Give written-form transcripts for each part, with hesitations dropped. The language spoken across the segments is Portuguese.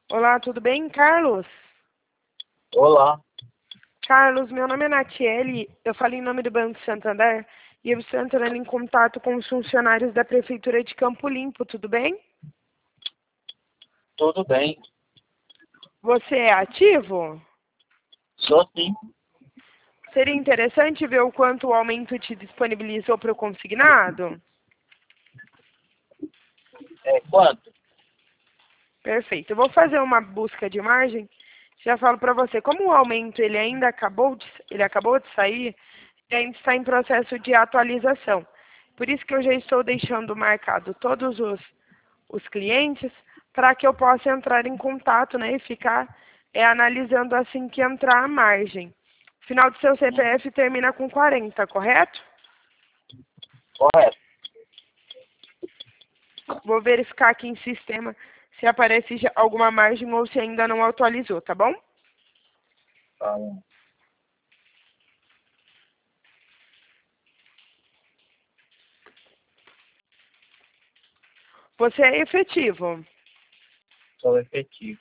Olá, tudo bem, Carlos? Olá, Carlos, meu nome é Natiele, eu falo em nome do Banco Santander e eu estou entrando em contato com os funcionários da Prefeitura de Campo Limpo, tudo bem? tudo bem? Você é ativo? Sou sim. Seria interessante ver o quanto o aumento te disponibilizou para o consignado? Quanto? Perfeito, eu vou fazer uma busca de margem, já falo para você, como o aumento ele acabou de sair, e ainda está em processo de atualização. Por isso que eu já estou deixando marcado todos os clientes para que eu possa entrar em contato, né, e ficar analisando assim que entrar a margem. O final do seu CPF termina com 40, correto? Correto. Vou verificar aqui em sistema se aparece já alguma margem ou se ainda não atualizou, tá bom? Tá bom. Você é efetivo. Sou efetivo.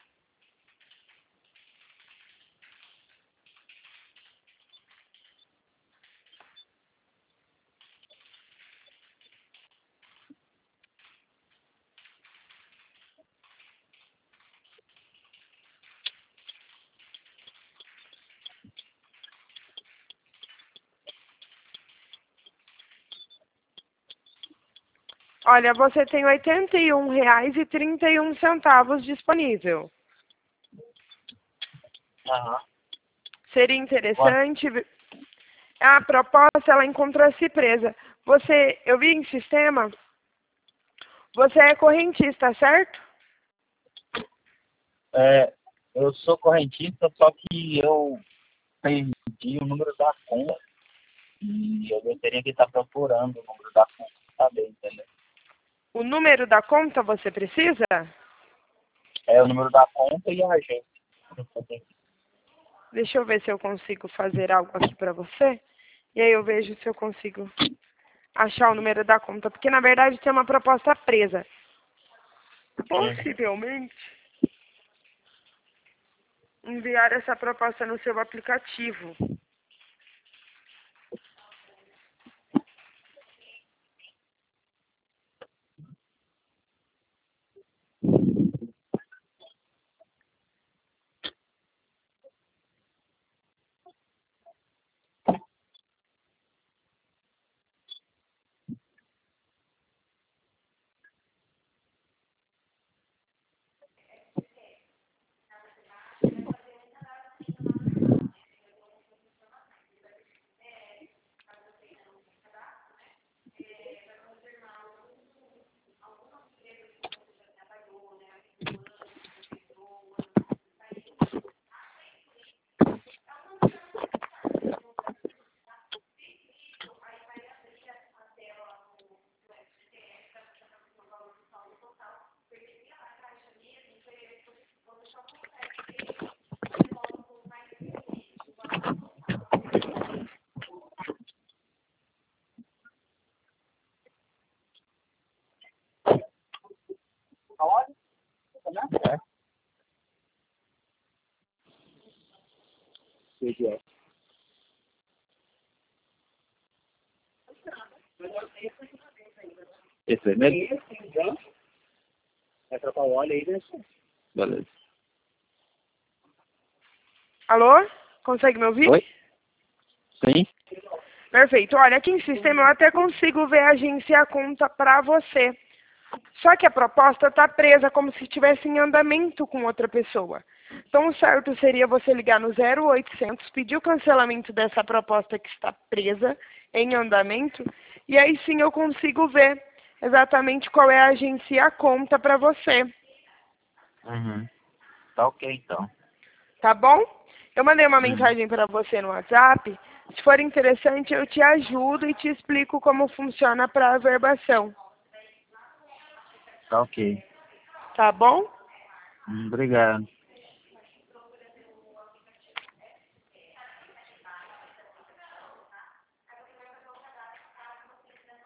Olha, você tem R$ 81,31 disponível. Aham. Seria Quanto? interessante. A proposta, ela encontra-se presa. Eu vi em sistema, você é correntista, certo? É, eu sou correntista, só que eu perdi o número da conta e eu gostaria de estar procurando o número da conta para saber, entendeu? O número da conta você precisa? É o número da conta e a agência. Deixa eu ver se eu consigo fazer algo aqui para você. E aí eu vejo se eu consigo achar o número da conta. Porque, na verdade, tem uma proposta presa. Possivelmente, enviar essa proposta no seu aplicativo. Olha, é. Esse vermelho? Vai trocar o óleo aí, né? Beleza. Alô? Consegue me ouvir? Oi? Sim? Perfeito. Olha, aqui em sistema eu até consigo ver a agência e a conta para você. Só que a proposta está presa como se estivesse em andamento com outra pessoa. Então, o certo seria você ligar no 0800, pedir o cancelamento dessa proposta que está presa, em andamento, e aí sim eu consigo ver exatamente qual é a agência e a conta para você. Uhum. Tá ok, então. Tá bom? Eu mandei uma Uhum. mensagem para você no WhatsApp. Se for interessante, eu te ajudo e te explico como funciona para a averbação. Tá ok. Tá bom? Obrigado.